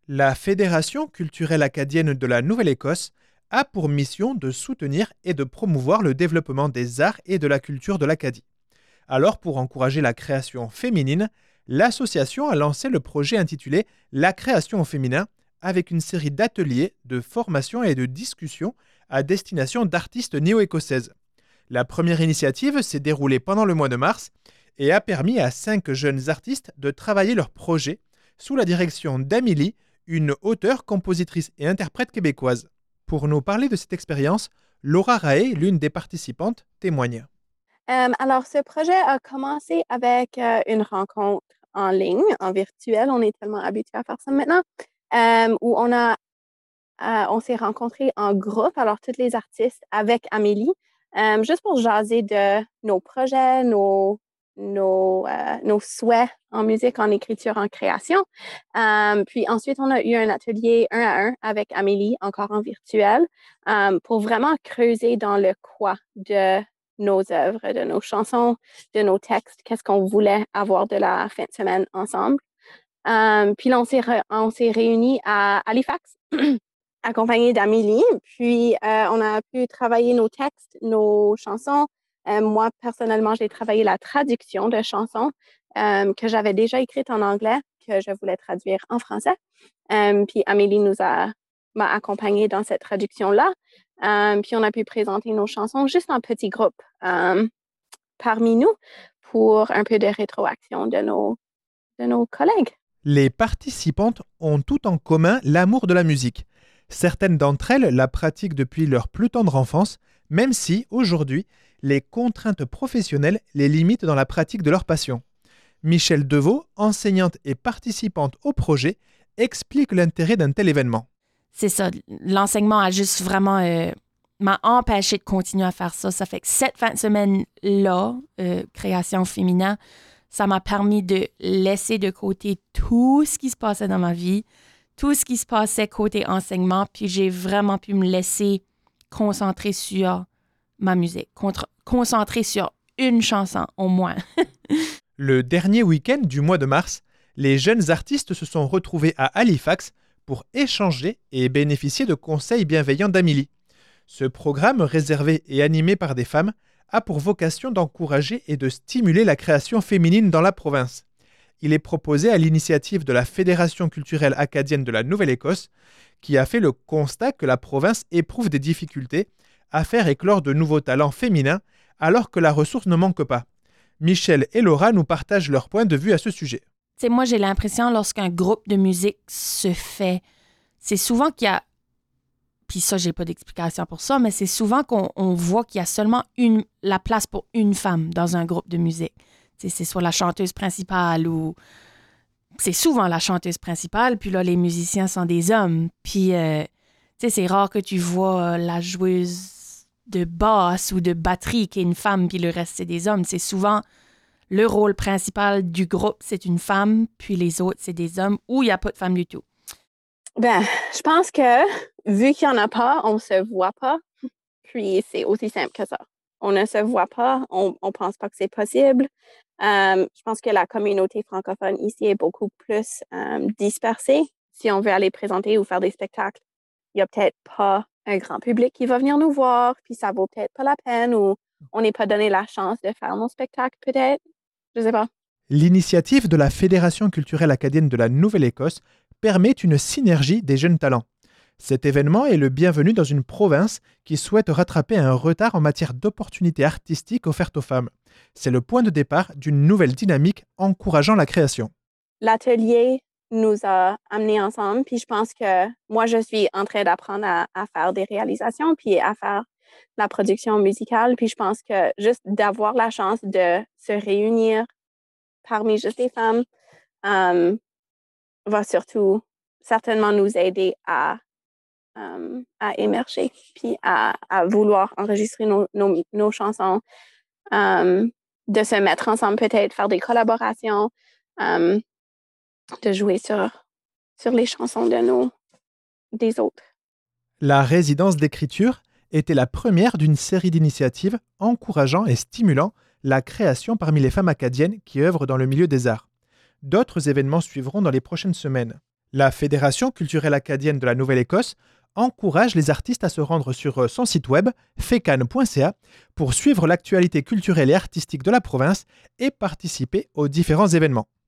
La Fédération culturelle acadienne de la Nouvelle-Écosse a pour mission de soutenir et de promouvoir le développement des arts et de la culture de l'Acadie. Alors, pour encourager la création féminine, l'association a lancé le projet intitulé La création au féminin, avec une série d'ateliers, de formations et de discussions à destination d'artistes néo-écossaises. La première initiative s'est déroulée pendant le mois de mars et a permis à 5 jeunes artistes de travailler leur projet sous la direction d'Amélie, une auteure, compositrice et interprète québécoise. Pour nous parler de cette expérience, Laura Rae, l'une des participantes, témoigne. Alors, ce projet a commencé avec une rencontre en ligne, en virtuel. On est tellement habitué à faire ça maintenant, où on s'est rencontrés en groupe, alors tous les artistes avec Amélie, juste pour jaser de nos projets, nos souhaits en musique, en écriture, en création. Puis ensuite, on a eu un atelier 1 à 1 avec Amélie, encore en virtuel, pour vraiment creuser dans le quoi de nos œuvres, de nos chansons, de nos textes, qu'est-ce qu'on voulait avoir de la fin de semaine ensemble. Puis là, on s'est réunis à Halifax, accompagné d'Amélie. Puis, on a pu travailler nos textes, nos chansons. Moi, personnellement, j'ai travaillé la traduction de chansons que j'avais déjà écrites en anglais, que je voulais traduire en français. Puis, Amélie m'a accompagnée dans cette traduction-là. Puis, on a pu présenter nos chansons juste en petits groupes parmi nous pour un peu de rétroaction de nos collègues. Les participantes ont tout en commun l'amour de la musique. Certaines d'entre elles la pratiquent depuis leur plus tendre enfance, même si, aujourd'hui, les contraintes professionnelles les limitent dans la pratique de leur passion. Michel Deveau, enseignante et participante au projet, explique l'intérêt d'un tel événement. C'est ça, l'enseignement a juste vraiment m'a empêché de continuer à faire ça. Ça fait que cette fin de semaine-là, création féminin, ça m'a permis de laisser de côté tout ce qui se passait dans ma vie, tout ce qui se passait côté enseignement, puis j'ai vraiment pu me laisser concentrer sur ma musique, concentrer sur une chanson au moins. Le dernier week-end du mois de mars, les jeunes artistes se sont retrouvés à Halifax pour échanger et bénéficier de conseils bienveillants d'Amélie. Ce programme, réservé et animé par des femmes, a pour vocation d'encourager et de stimuler la création féminine dans la province. Il est proposé à l'initiative de la Fédération culturelle acadienne de la Nouvelle-Écosse, qui a fait le constat que la province éprouve des difficultés à faire éclore de nouveaux talents féminins alors que la ressource ne manque pas. Michel et Laura nous partagent leur point de vue à ce sujet. T'sais, moi, j'ai l'impression lorsqu'un groupe de musique se fait, c'est souvent qu'il y a, puis ça, j'ai pas d'explication pour ça, mais c'est souvent qu'on voit qu'il y a seulement la place pour une femme dans un groupe de musique. T'sais, c'est soit la chanteuse principale ou... C'est souvent la chanteuse principale, puis là, les musiciens sont des hommes. Puis, c'est rare que tu vois la joueuse de basse ou de batterie qui est une femme, puis le reste, c'est des hommes. C'est souvent le rôle principal du groupe, c'est une femme, puis les autres, c'est des hommes, ou il n'y a pas de femme du tout. Ben, je pense que vu qu'il n'y en a pas, on ne se voit pas. Puis c'est aussi simple que ça. On ne se voit pas, on ne pense pas que c'est possible. Je pense que la communauté francophone ici est beaucoup plus dispersée. Si on veut aller présenter ou faire des spectacles, il n'y a peut-être pas un grand public qui va venir nous voir, puis ça vaut peut-être pas la peine ou on n'est pas donné la chance de faire nos spectacles peut-être. Je sais pas. L'initiative de la Fédération culturelle acadienne de la Nouvelle-Écosse permet une synergie des jeunes talents. Cet événement est le bienvenu dans une province qui souhaite rattraper un retard en matière d'opportunités artistiques offertes aux femmes. C'est le point de départ d'une nouvelle dynamique encourageant la création. L'atelier nous a amenés ensemble, puis je pense que moi, je suis en train d'apprendre à faire des réalisations, puis à faire la production musicale, puis je pense que juste d'avoir la chance de se réunir parmi juste les femmes va surtout certainement nous aider à émerger, puis à vouloir enregistrer nos chansons, de se mettre ensemble peut-être, faire des collaborations, de jouer sur les chansons des autres. La résidence d'écriture était la première d'une série d'initiatives encourageant et stimulant la création parmi les femmes acadiennes qui œuvrent dans le milieu des arts. D'autres événements suivront dans les prochaines semaines. La Fédération culturelle acadienne de la Nouvelle-Écosse encourage les artistes à se rendre sur son site web fecan.ca pour suivre l'actualité culturelle et artistique de la province et participer aux différents événements.